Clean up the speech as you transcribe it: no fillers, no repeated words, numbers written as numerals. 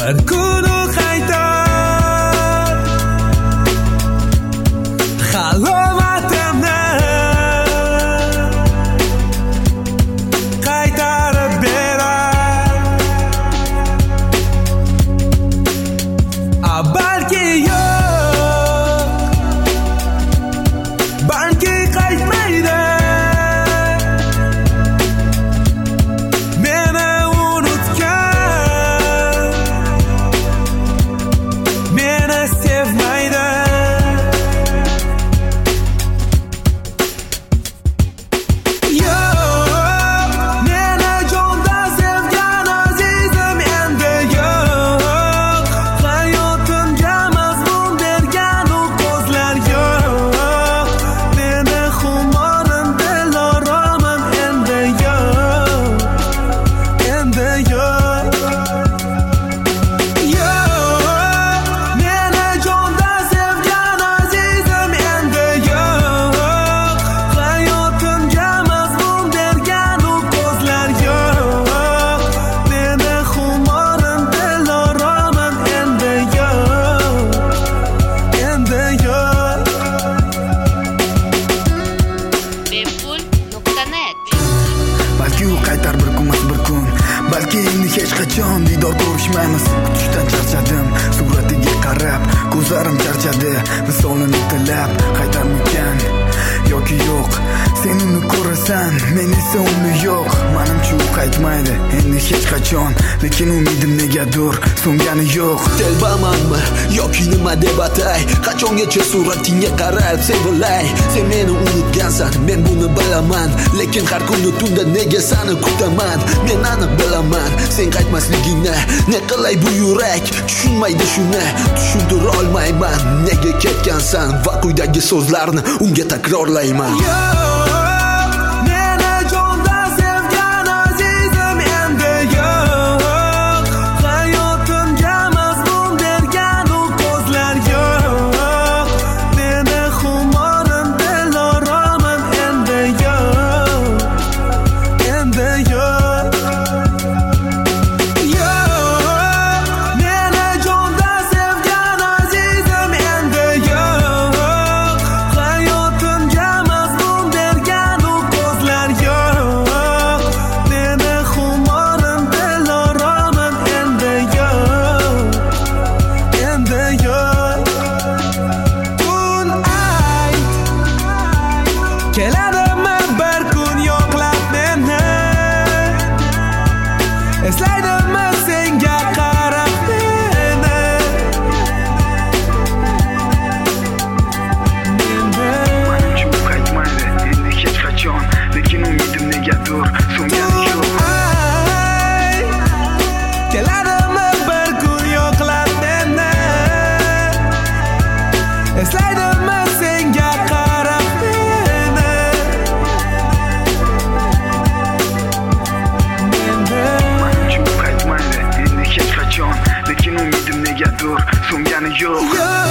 bir kuni qaytar halovatimni qaytarib berar. Balki yo'q, balki qaytmaydi. Meni unutgan, meni sevmaydi. Yo'q, meni jondan sevgan azizim endi yo'q. Hayotimga mazmun bergan u ko'zlar yo'q. Meni xumorim diloramim endi yo'q. Endi yo'q. Yo'q, meni jondan sevgan azizim endi yo'q. Hayotimga mazmun bergan u ko'zlar yo'q. Meni xumorim diloramim endi yo'q. Endi yo'q. Bepul.net. Balki u qaytar bir kunmas bir kun, balki endi hech qachon diydor ko'rishmaymiz. Kutishdan charchadim, suratiga qarab ko'zlarim charchadi, misolini tilab qaytarmikan yoki yo'q. Sen uni ko'rasan, men esa uni yo'q. Menimcha u qaytmaydi endi hech qachon, lekin umidim negadir so'ngani yo'q. Telbamanmi yoki nima deb atay, qachongacha suratingga qarab sevilay. Sen meni unutgansan, men buni bilaman, lekin har kuni tunda nega seni kutaman. Men aniq bilaman sen qaytmasligingni, ne qilay bu yurak tushunmaydi shuni. Tushuntira olmayman nega ketgansan va quyidagi so'zlarni unga takrorlayman. Yo'q, meni jondan sevgan azizim endi yo'q. Hayotimga mazmun bergan u ko'zlar yo'q. Meni xumorim diloramim endi yo'q. Endi yo'q. Yo'q, meni jondan sevgan azizim endi yo'q. Hayotimga mazmun bergan u ko'zlar yo'q. Meni xumorim diloramim endi yo'q. Endi yo'q. Kun ayt, keladimi bir kun yo'qlab meni? Eslaydimi senga qarab meni? Menimcha u qaytmaydi endi hech qachon, lekin umidim negadir so'ngani yo'q. Ay, keladimi bir kun yo'qlab meni? Eslaydimi senga qarab meni? Menimcha u qaytmaydi endi hech qachon, lekin umidim negadir so'ngani yo'q. Yo'q.